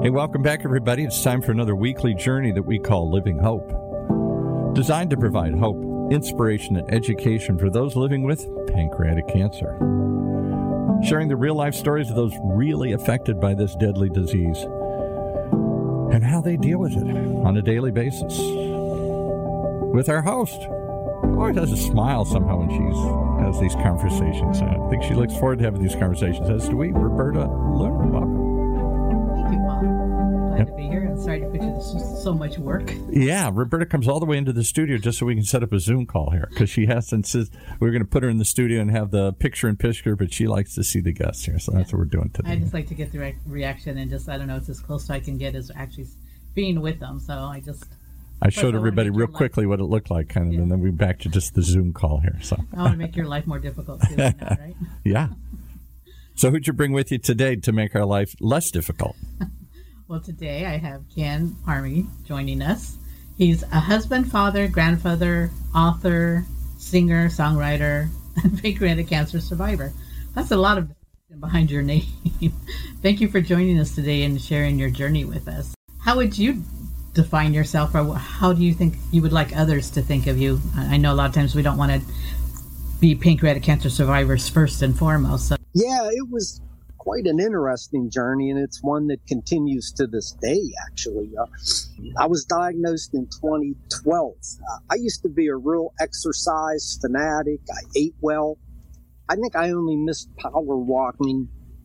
Hey, welcome back, everybody. It's time for another weekly journey that we call Living Hope. Designed to provide hope, inspiration, and education for those living with pancreatic cancer. Sharing the real-life stories of those really affected by this deadly disease and how they deal with it on a daily basis. With our host, who always has a smile somehow when she has these conversations. I think she looks forward to having these conversations, as do we. Roberta Luner, welcome. Thank you, Paul. Glad to be here. I'm sorry to put you to so much work. Yeah, Roberta comes all the way into the studio just so we can set up a Zoom call here, because she has to insist we're going to put her in the studio and have the picture-in-picture, but she likes to see the guests here, so that's what we're doing today. I just like to get the reaction, and just, I don't know, it's as close as I can get as actually being with them, so I showed everybody real quickly what it looked like, kind of, and then we're back to just the Zoom call here. So I want to make your life more difficult too, right? Yeah. So who'd you bring with you today to make our life less difficult? Well, today I have Ken Parmy joining us. He's a husband, father, grandfather, author, singer, songwriter, and pancreatic cancer survivor. That's a lot of behind your name. Thank you for joining us today and sharing your journey with us. How would you define yourself, or how do you think you would like others to think of you? I know a lot of times we don't want to be pancreatic cancer survivors first and foremost. So. Yeah, it was quite an interesting journey, and it's one that continues to this day, actually. I was diagnosed in 2012. I used to be a real exercise fanatic. I ate well. I think I only missed power walking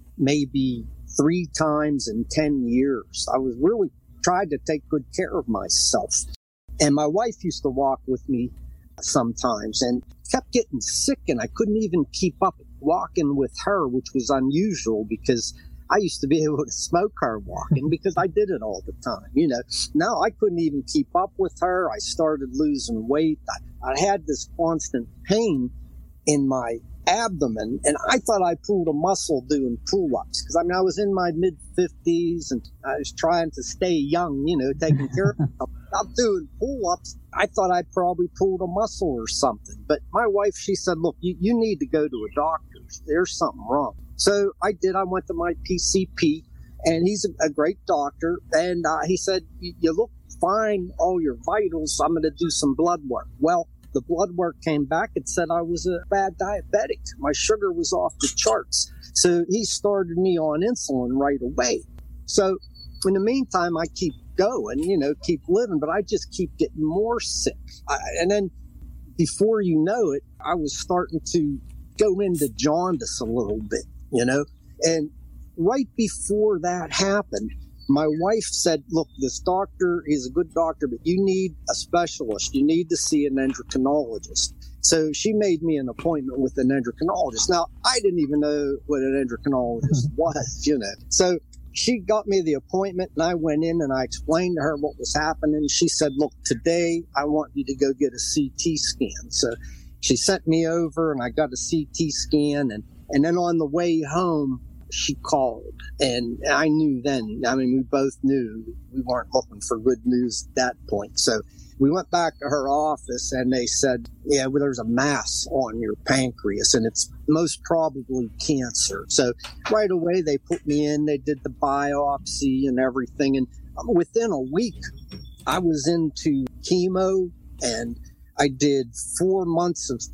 maybe 3 times in 10 years. I was really tried to take good care of myself. And my wife used to walk with me sometimes and kept getting sick, and I couldn't even keep up walking with her, which was unusual because I used to be able to smoke her walking because I did it all the time. You know, now I couldn't even keep up with her. I started losing weight. I had this constant pain in my abdomen, and I thought I pulled a muscle doing pull-ups because I was in my mid-50s and I was trying to stay young, you know, taking care of myself. I'm doing pull-ups. I thought I probably pulled a muscle or something, but my wife, she said, look, you need to go to a doctor. There's something wrong. So I did. I went to my PCP, and he's a great doctor, and he said, you look fine, all your vitals. I'm going to do some blood work. Well, the blood work came back. It said I was a bad diabetic. My sugar was off the charts. So he started me on insulin right away. So in the meantime, I keep going, you know, keep living, but I just keep getting more sick. And then before you know it, I was starting to go into jaundice a little bit, you know. And right before that happened, my wife said, look, this doctor is a good doctor, but you need a specialist. You need to see an endocrinologist. So she made me an appointment with an endocrinologist. Now, I didn't even know what an endocrinologist was, you know. So she got me the appointment, and I went in and I explained to her what was happening. She said, look, today I want you to go get a CT scan. So she sent me over, and I got a CT scan. And then on the way home, she called, and I knew then, I mean, we both knew we weren't looking for good news at that point. So we went back to her office, and they said, yeah, well, there's a mass on your pancreas, and it's most probably cancer. So right away, they put me in, they did the biopsy and everything. And within a week, I was into chemo, and I did 4 months of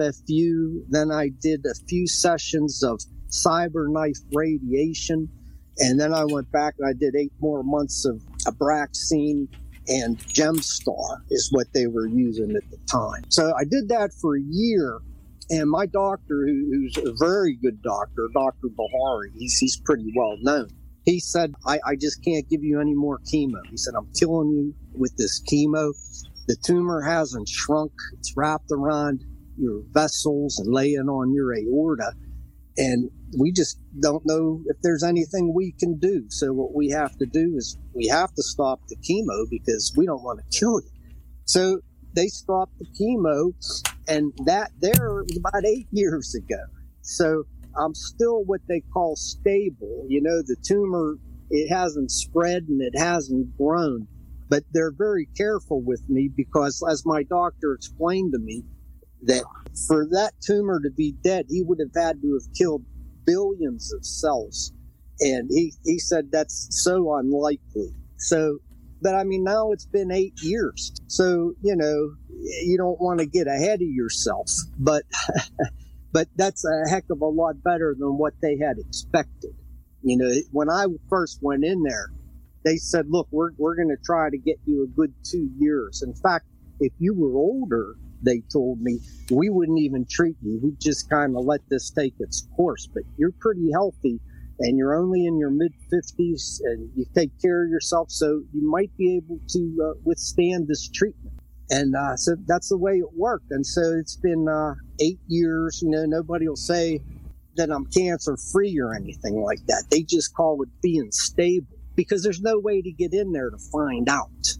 5FU. Then I did a few sessions of CyberKnife radiation, and then I went back and I did 8 more months of Abraxane, and Gemstar is what they were using at the time. So I did that for a year, and my doctor, who's a very good doctor, Dr. Bahari, he's pretty well known. He said, I just can't give you any more chemo. He said, I'm killing you with this chemo. The tumor hasn't shrunk. It's wrapped around your vessels and laying on your aorta. And we just don't know if there's anything we can do. So what we have to do is we have to stop the chemo because we don't want to kill you. So they stopped the chemo, and that there was about 8 years ago. So I'm still what they call stable. You know, the tumor, it hasn't spread and it hasn't grown. But they're very careful with me because, as my doctor explained to me, that for that tumor to be dead, he would have had to have killed billions of cells And he said that's so unlikely. So, but I mean, now it's been 8 years. So, you don't want to get ahead of yourself, but that's a heck of a lot better than what they had expected. When I first went in there, they said, look, we're going to try to get you a good 2 years. In fact, if you were older, they told me, we wouldn't even treat you. We'd just kind of let this take its course. But you're pretty healthy and you're only in your mid-50s and you take care of yourself, so you might be able to withstand this treatment. And so that's the way it worked. And so it's been 8 years. Nobody will say that I'm cancer-free or anything like that. They just call it being stable because there's no way to get in there to find out,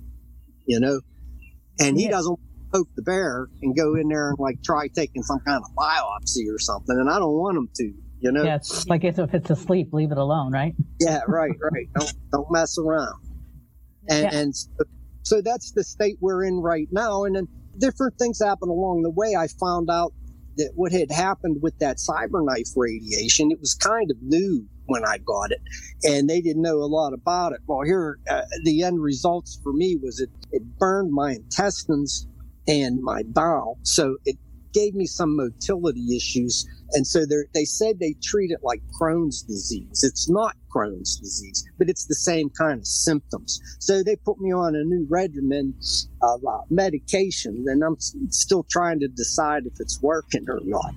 And he doesn't poke the bear and go in there and try taking some kind of biopsy or something. And I don't want him to. Yeah, it's like if it's asleep, leave it alone, right? Yeah, right. Don't mess around. And so that's the state we're in right now. And then different things happen along the way. I found out that what had happened with that CyberKnife radiation, it was kind of new when I got it, and they didn't know a lot about it. Well, here, the end results for me was it burned my intestines and my bowel, so it gave me some motility issues. And so they said they treat it like Crohn's disease. It's not Crohn's disease, but it's the same kind of symptoms. So they put me on a new regimen of medication, and I'm still trying to decide if it's working or not.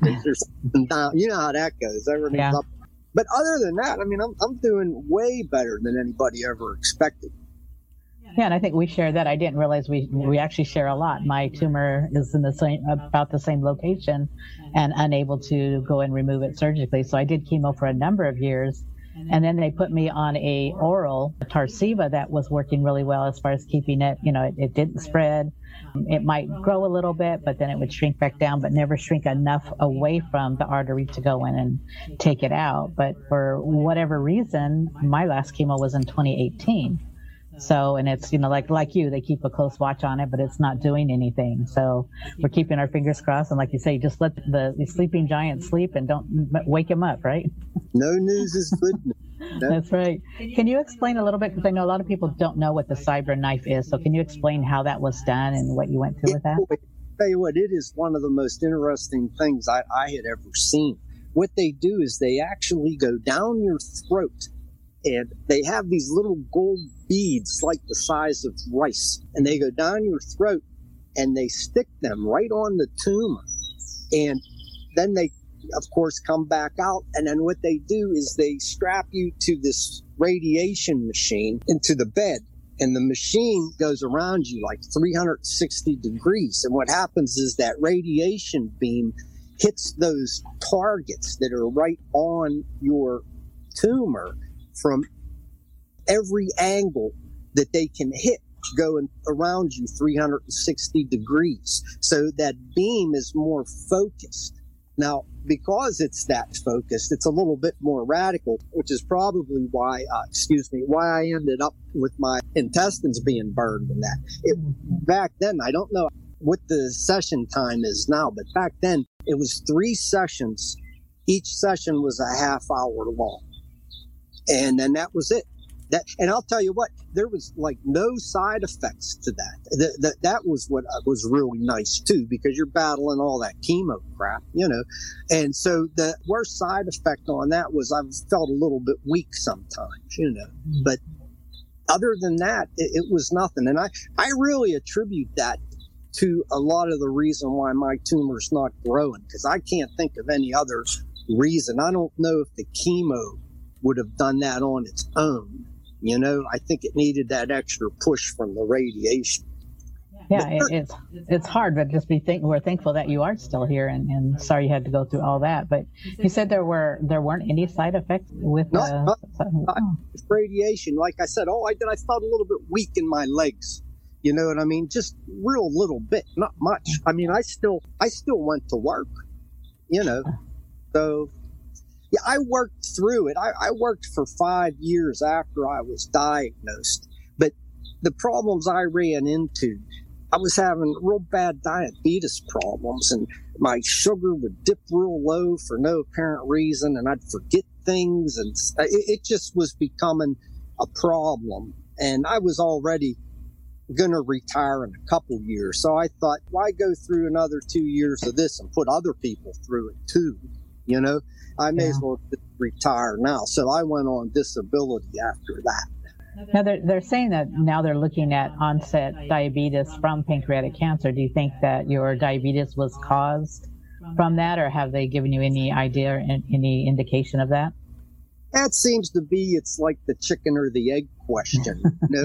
You know how that goes. Everything's up. But other than that, I mean, I'm doing way better than anybody ever expected. Yeah, and I think we share that. I didn't realize we actually share a lot. My tumor is in about the same location and unable to go and remove it surgically. So I did chemo for a number of years. And then they put me on a oral Tarceva that was working really well as far as keeping it, it didn't spread. It might grow a little bit, but then it would shrink back down, but never shrink enough away from the artery to go in and take it out. But for whatever reason, my last chemo was in 2018. So, and it's, like you, they keep a close watch on it, but it's not doing anything. So we're keeping our fingers crossed. And like you say, just let the sleeping giant sleep and don't wake him up, right? No news is good news. That's right. Can you explain a little bit? Because I know a lot of people don't know what the CyberKnife is. So can you explain how that was done and what you went through with that? I'll tell you what, it is one of the most interesting things I had ever seen. What they do is they actually go down your throat, and they have these little gold beads like the size of rice, and they go down your throat and they stick them right on the tumor, and then they of course come back out, and then what they do is they strap you to this radiation machine into the bed, and the machine goes around you like 360 degrees, and what happens is that radiation beam hits those targets that are right on your tumor from every angle that they can hit, going around you 360 degrees. So that beam is more focused. Now, because it's that focused, it's a little bit more radical, which is probably why I ended up with my intestines being burned in that. Back then, I don't know what the session time is now, but back then it was 3 sessions. Each session was a half hour long. And then that was it. And I'll tell you what, there was no side effects to that. That was what was really nice too, because you're battling all that chemo crap, And so the worst side effect on that was I felt a little bit weak sometimes, But other than that, it was nothing. And I really attribute that to a lot of the reason why my tumor's not growing, because I can't think of any other reason. I don't know if the chemo would have done that on its own. I think it needed that extra push from the radiation. Yeah, it's hard, but just we're thankful that you are still here, and sorry you had to go through all that. But you said there weren't any side effects with radiation. Like I said, I felt a little bit weak in my legs. You know what I mean? Just real little bit, not much. I mean, I still went to work. So. Yeah, I worked through it. I worked for 5 years after I was diagnosed. But the problems I ran into, I was having real bad diabetes problems, and my sugar would dip real low for no apparent reason, and I'd forget things, and it just was becoming a problem. And I was already going to retire in a couple years, so I thought, why go through another 2 years of this and put other people through it too? You know, I may as well retire now. So I went on disability after that. Now, they're saying that now they're looking at onset diabetes from pancreatic cancer. Do you think that your diabetes was caused from that, or have they given you any idea or any indication of that? That seems to be, it's like the chicken or the egg question.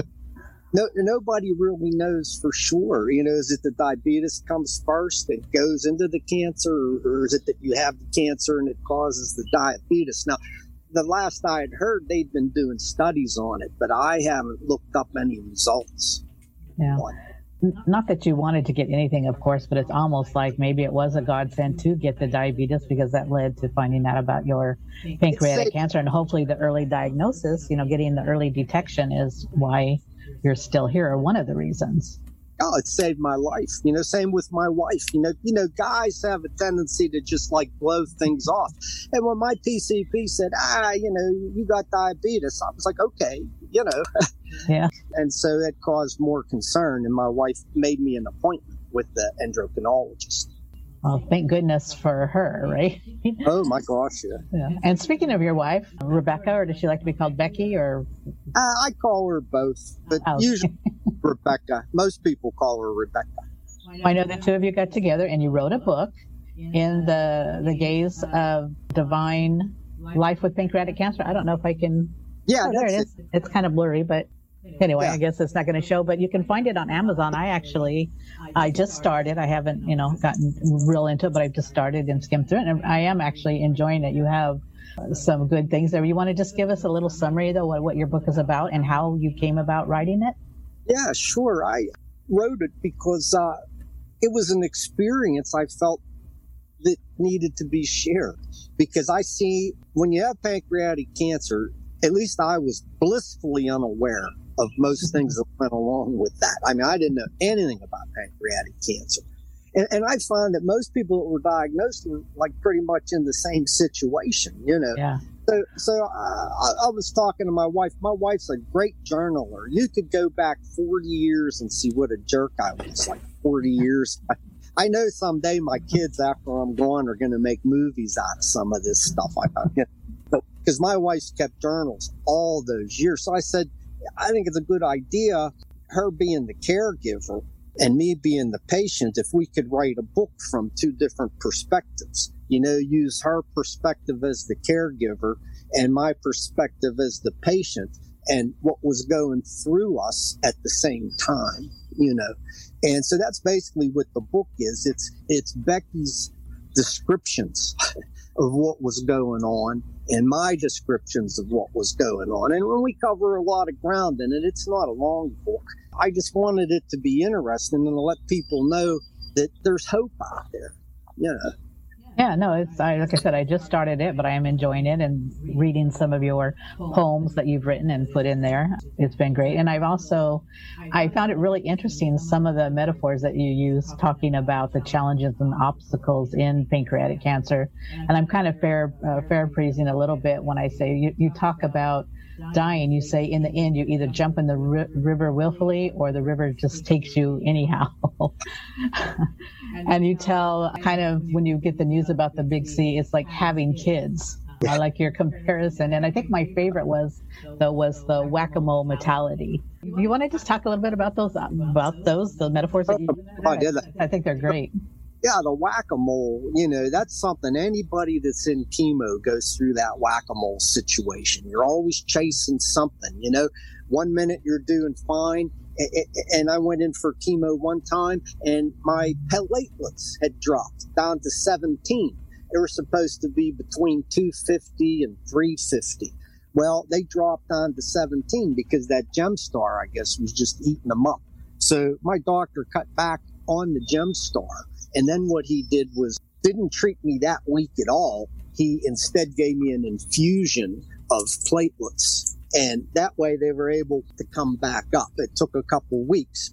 Nobody really knows for sure. You know, is it the diabetes comes first and goes into the cancer, or is it that you have the cancer and it causes the diabetes? Now, the last I had heard, they'd been doing studies on it, but I haven't looked up any results. Yeah. Not that you wanted to get anything, of course, but it's almost like maybe it was a godsend to get the diabetes, because that led to finding out about your pancreatic cancer, and hopefully the early diagnosis, you know, getting the early detection is why you're still here, or one of the reasons. Oh, it saved my life. You know, same with my wife. You know, guys have a tendency to just like blow things off. And when my PCP said, you know, you got diabetes, I was like, okay, you know. Yeah. And so that caused more concern. And my wife made me an appointment with the endocrinologist. Well, thank goodness for her, right? Oh, my gosh, yeah. And speaking of your wife, Rebecca, or does she like to be called Becky, or? I call her both, but usually Rebecca. Most people call her Rebecca. I know the two of you got together and you wrote a book in the gaze of divine life with pancreatic cancer. I don't know if I can. Yeah, there it is. It's kind of blurry, but anyway, I guess it's not going to show, but you can find it on Amazon. I just started. I haven't, gotten real into it, but I've just started and skimmed through it, and I am actually enjoying it. You have some good things there. You want to just give us a little summary, though, what your book is about and how you came about writing it? Yeah, sure. I wrote it because it was an experience I felt that needed to be shared. Because I see when you have pancreatic cancer, at least I was blissfully unaware of most things that went along with that. I mean, I didn't know anything about pancreatic cancer. And I find that most people that were diagnosed were like pretty much in the same situation, Yeah. So I was talking to my wife. My wife's a great journaler. You could go back 40 years and see what a jerk I was, like 40 years. I know someday my kids, after I'm gone, are going to make movies out of some of this stuff. Because my wife's kept journals all those years. So I said, I think it's a good idea, her being the caregiver and me being the patient, if we could write a book from two different perspectives, use her perspective as the caregiver and my perspective as the patient and what was going through us at the same time, And so that's basically what the book is. It's Becky's descriptions of what was going on and my descriptions of what was going on. And when we cover a lot of ground in it, it's not a long book. I just wanted it to be interesting and to let people know that there's hope out there, Yeah, no, like I said, I just started it, but I am enjoying it and reading some of your poems that you've written and put in there. It's been great. And I found it really interesting, some of the metaphors that you use talking about the challenges and obstacles in pancreatic cancer. And I'm kind of paraphrasing a little bit when I say you talk about dying. You say in the end, you either jump in the river willfully or the river just takes you anyhow. And you tell kind of when you get the news about the big C, it's like having kids. I like your comparison. And I think my favorite was the whack-a-mole mentality. You want to just talk a little bit about the metaphors that you did? I think they're great. Yeah, the whack-a-mole, that's something anybody that's in chemo goes through, that whack-a-mole situation. You're always chasing something, One minute you're doing fine. And I went in for chemo one time and my platelets had dropped down to 17. They were supposed to be between 250 and 350. Well, they dropped down to 17 because that Gemstar, I guess, was just eating them up. So my doctor cut back on the Gemstar. And then what he did was didn't treat me that week at all. He instead gave me an infusion of platelets. And that way they were able to come back up. It took a couple weeks, but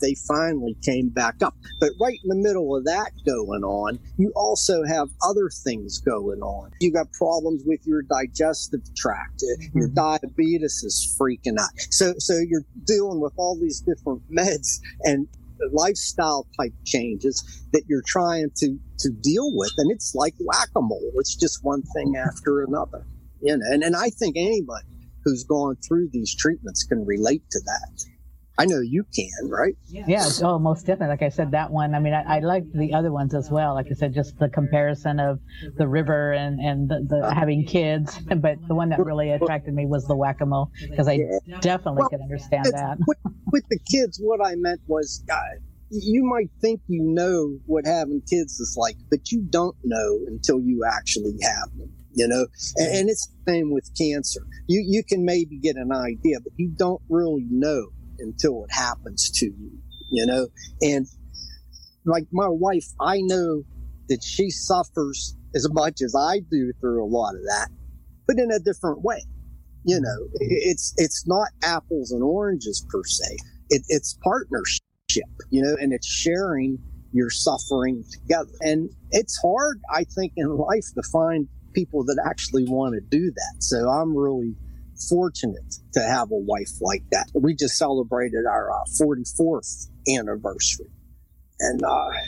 they finally came back up. But right in the middle of that going on, you also have other things going on. You got problems with your digestive tract. Your diabetes is freaking out. So you're dealing with all these different meds and lifestyle type changes that you're trying to deal with. And it's like whack-a-mole. It's just one thing after another. You know, and I think anybody who's gone through these treatments can relate to that. I know you can, right? Yeah. Oh, most definitely. Like I said, that one, I mean, I like the other ones as well. Like I said, just the comparison of the river and the having kids. But the one that really attracted me was the whack-a-mole, because I definitely could understand that. With the kids, what I meant was, you might think you know what having kids is like, but you don't know until you actually have them. You know, and it's the same with cancer. You can maybe get an idea, but you don't really know until it happens to you, you know. And like my wife, I know that she suffers as much as I do through a lot of that, but in a different way. You know, it's not apples and oranges per se. It's partnership, you know, and it's sharing your suffering together. And it's hard, I think, in life to find people that actually want to do that. So I'm really fortunate to have a wife like that. We just celebrated our 44th anniversary, and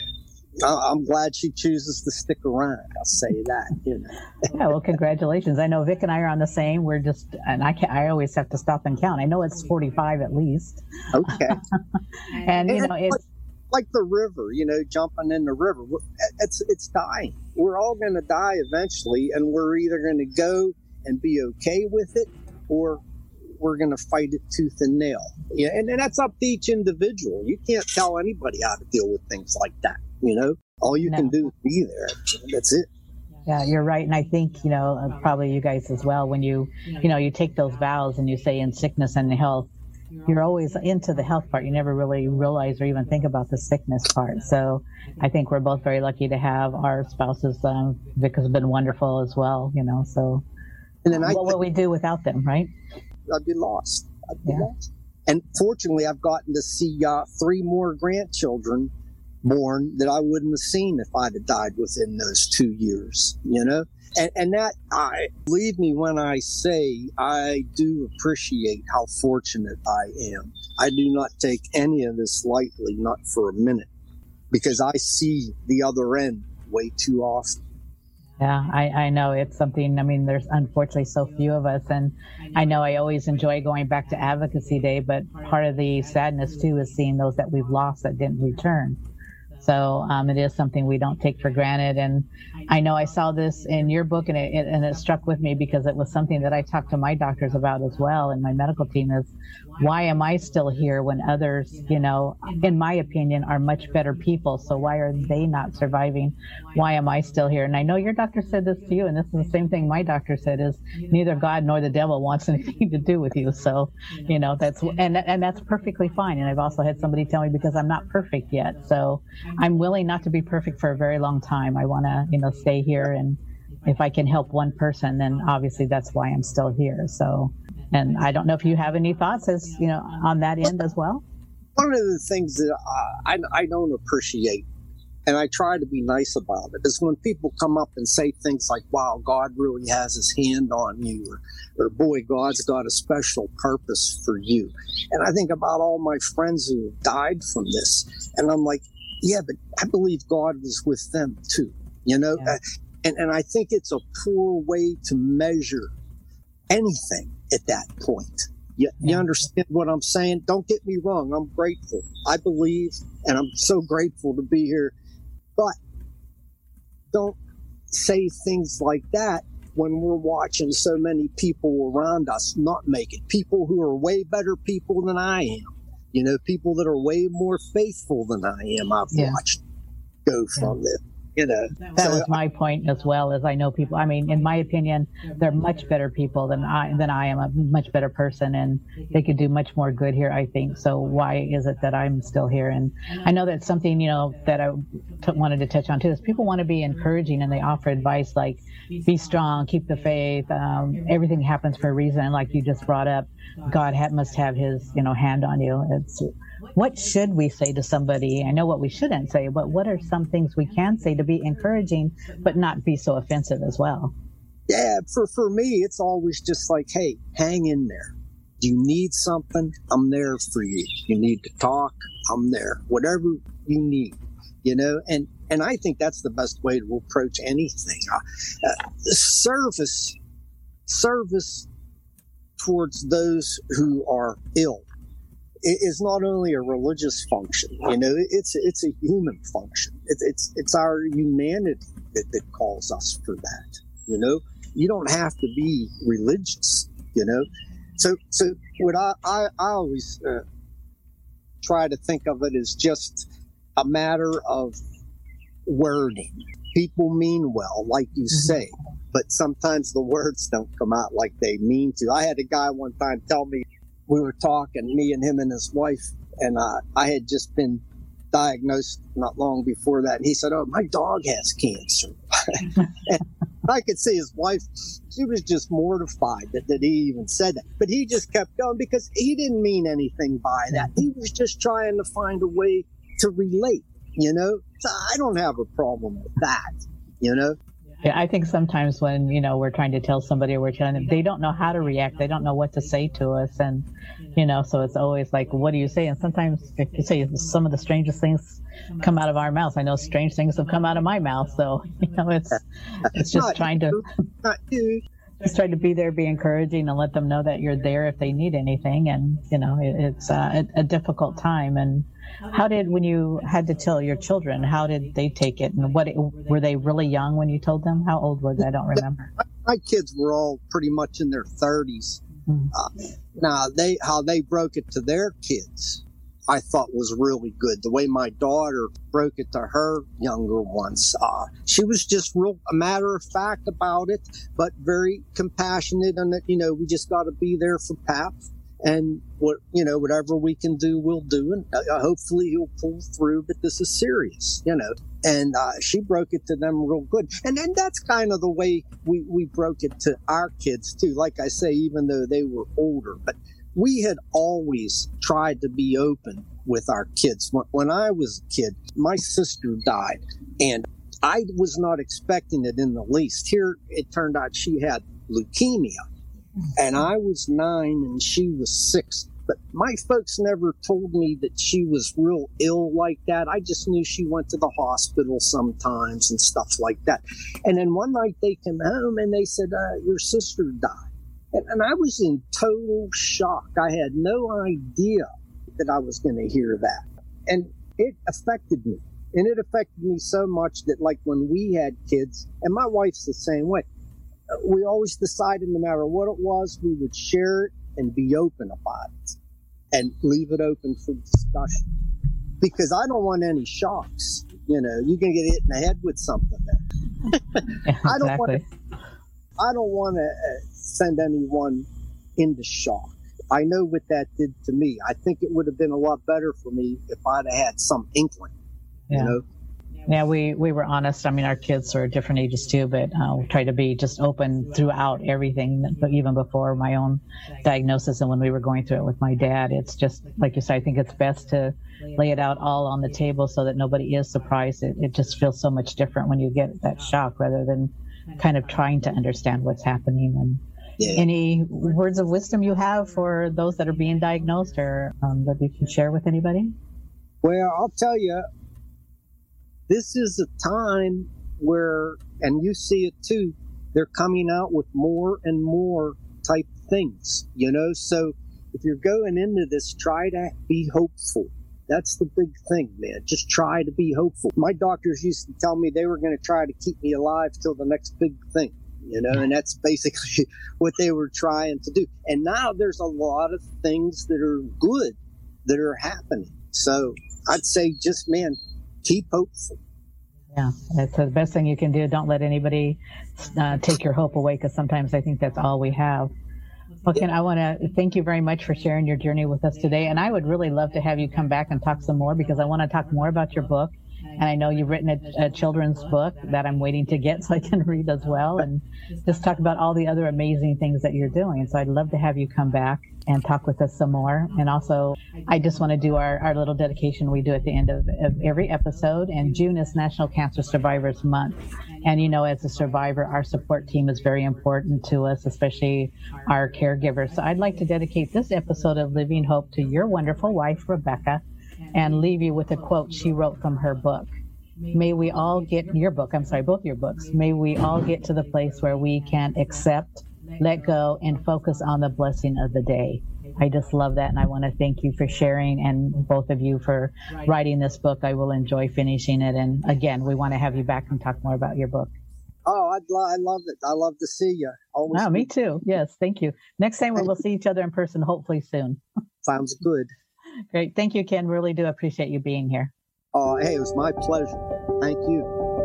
I'm glad she chooses to stick around. I'll say that. You know. Yeah, well, congratulations. I know Vic and I are on the same. We're just, and I always have to stop and count. I know it's 45 at least. Okay. and you know, it's like the river, you know, jumping in the river. It's dying. We're all going to die eventually, and we're either going to go and be okay with it, or we're going to fight it tooth and nail. Yeah, and that's up to each individual. You can't tell anybody how to deal with things like that, you know? All you can do is be there. That's it. Yeah, you're right. And I think, you know, probably you guys as well, when you take those vows and you say in sickness and health, you're always into the health part. You never really realize or even think about the sickness part. So I think we're both very lucky to have our spouses. Vic has been wonderful as well, you know, so and then what will we do without them, right? I'd be lost. Lost. And fortunately, I've gotten to see 3 more grandchildren born that I wouldn't have seen if I'd have died within those 2 years, you know? And that, believe me when I say I do appreciate how fortunate I am. I do not take any of this lightly, not for a minute, because I see the other end way too often. Yeah, I know it's something. I mean, there's unfortunately so few of us, and I know I always enjoy going back to Advocacy Day, but part of the sadness too is seeing those that we've lost that didn't return. So it is something we don't take for granted. And I know I saw this in your book, and it struck with me because it was something that I talked to my doctors about as well, and my medical team is, why am I still here when others, you know, in my opinion, are much better people? So why are they not surviving? Why am I still here? And I know your doctor said this to you, and this is the same thing my doctor said, is neither God nor the devil wants anything to do with you. So, you know, that's perfectly fine. And I've also had somebody tell me, because I'm not perfect yet. So I'm willing not to be perfect for a very long time. I want to, you know, stay here. And if I can help one person, then obviously that's why I'm still here. So, and I don't know if you have any thoughts as, you know, on that end as well. One of the things that I don't appreciate, and I try to be nice about it, is when people come up and say things like, wow, God really has his hand on you, or boy, God's got a special purpose for you. And I think about all my friends who have died from this, and I'm like, yeah, but I believe God was with them too, you know? Yeah. And I think it's a poor way to measure anything at that point. You understand what I'm saying? Don't get me wrong. I'm grateful. I believe, and I'm so grateful to be here. But don't say things like that when we're watching so many people around us not make it. People who are way better people than I am. You know, people that are way more faithful than I am. I've watched go from this. You know, that was my point as well. As I know people, I mean, in my opinion, they're much better people than I am, a much better person, and they could do much more good here, I think. So why is it that I'm still here? And I know that's something, you know, that I wanted to touch on too, is people want to be encouraging, and they offer advice like, be strong, keep the faith, everything happens for a reason. And like you just brought up, God must have his, you know, hand on you. what should we say to somebody? I know what we shouldn't say, but what are some things we can say to be encouraging, but not be so offensive as well? Yeah, for me, it's always just like, hey, hang in there. Do you need something? I'm there for you. You need to talk? I'm there. Whatever you need, and I think that's the best way to approach anything. Service towards those who are ill is not only a religious function, it's a human function. It's our humanity that calls us for that. You don't have to be religious, So what I always try to think of it as just a matter of wording. People mean well, like you say, but sometimes the words don't come out like they mean to. I had a guy one time tell me, we were talking, me and him and his wife, and I had just been diagnosed not long before that. And he said, "Oh, my dog has cancer." And I could see his wife, she was just mortified that he even said that. But he just kept going because he didn't mean anything by that. He was just trying to find a way to relate, So I don't have a problem with that, Yeah, I think sometimes when, we're trying to tell somebody, or we're telling them, they don't know how to react. They don't know what to say to us. And, so it's always like, what do you say? And sometimes if you say some of the strangest things come out of our mouths. I know strange things have come out of my mouth. So, it's just trying to be there, be encouraging, and let them know that you're there if they need anything. And, it's a difficult time. And when you had to tell your children, how did they take it? And were they really young when you told them? How old were they? I don't remember. My kids were all pretty much in their 30s. Now, how they broke it to their kids, I thought was really good. The way my daughter broke it to her younger ones, she was just a matter of fact about it, but very compassionate. And we just got to be there for Pap. And whatever we can do, we'll do. And hopefully he'll pull through, but this is serious, And she broke it to them real good. And then that's kind of the way we broke it to our kids, too. Like I say, even though they were older. But we had always tried to be open with our kids. When I was a kid, my sister died. And I was not expecting it in the least. Here, it turned out she had leukemia. And I was 9 and she was 6. But my folks never told me that she was real ill like that. I just knew she went to the hospital sometimes and stuff like that. And then one night they came home and they said, your sister died. And I was in total shock. I had no idea that I was going to hear that. And it affected me. And it affected me so much that, like, when we had kids, and my wife's the same way, we always decided no matter what it was, we would share it and be open about it and leave it open for discussion. Because I don't want any shocks. You're going to get hit in the head with something there. Yeah, exactly. I don't want to send anyone into shock. I know what that did to me. I think it would have been a lot better for me if I'd have had some inkling, Yeah, we were honest. I mean, our kids are different ages too, but we try to be just open throughout everything, but even before my own diagnosis and when we were going through it with my dad. It's just, like you said, I think it's best to lay it out all on the table so that nobody is surprised. It just feels so much different when you get that shock rather than kind of trying to understand what's happening. And any words of wisdom you have for those that are being diagnosed or that you can share with anybody? Well, I'll tell you, this is a time where, and you see it too, they're coming out with more and more type things, So if you're going into this, try to be hopeful. That's the big thing, man. Just try to be hopeful. My doctors used to tell me they were going to try to keep me alive till the next big thing, and that's basically what they were trying to do. And now there's a lot of things that are good that are happening. So I'd say just, man, keep hopeful. Yeah, that's the best thing you can do. Don't let anybody take your hope away, because sometimes I think that's all we have. Well, Ken, I want to thank you very much for sharing your journey with us today. And I would really love to have you come back and talk some more, because I want to talk more about your book And I know you've written a children's book that I'm waiting to get so I can read as well, and just talk about all the other amazing things that you're doing. So I'd love to have you come back and talk with us some more. And also, I just want to do our little dedication we do at the end of every episode. And June is National Cancer Survivors Month. And, you know, as a survivor, our support team is very important to us, especially our caregivers. So I'd like to dedicate this episode of Living Hope to your wonderful wife, Rebecca, and leave you with a quote she wrote from her book. May we all get your book. I'm sorry, both your books. May we all get to the place where we can accept, let go, and focus on the blessing of the day. I just love that, and I want to thank you for sharing, and both of you for writing this book. I will enjoy finishing it, and again, we want to have you back and talk more about your book. Oh, I love it. I love to see you. Always. Oh, me too. Yes, thank you. Next time we'll see each other in person, hopefully soon. Sounds good. Great. Thank you, Ken. Really do appreciate you being here. Oh, hey, it was my pleasure. Thank you.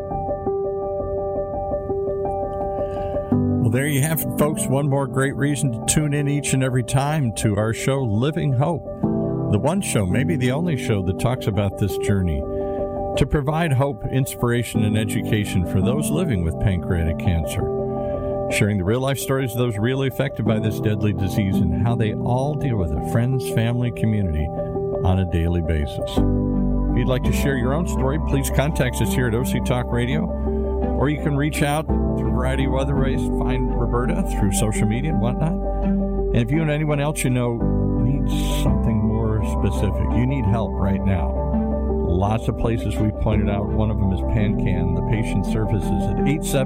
Well, there you have it, folks. One more great reason to tune in each and every time to our show, Living Hope. The one show, maybe the only show, that talks about this journey to provide hope, inspiration, and education for those living with pancreatic cancer. Sharing the real-life stories of those really affected by this deadly disease and how they all deal with it, friends, family, community, on a daily basis. If you'd like to share your own story, please contact us here at OC Talk Radio, or you can reach out through a variety of other ways. Find Roberta through social media and whatnot. And if you and anyone else you know needs something more specific, you need help right now, lots of places we've pointed out. One of them is PanCan, the patient services at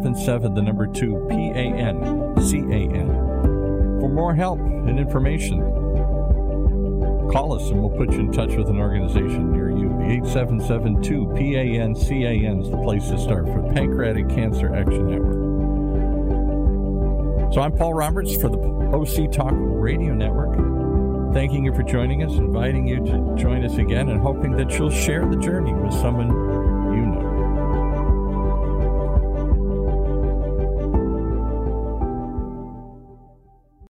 877-2-PANCAN. For more help and information, call us and we'll put you in touch with an organization near you. The 877-2-PANCAN is the place to start for Pancreatic Cancer Action Network. So I'm Paul Roberts for the OC Talk Radio Network. Thanking you for joining us, inviting you to join us again, and hoping that you'll share the journey with someone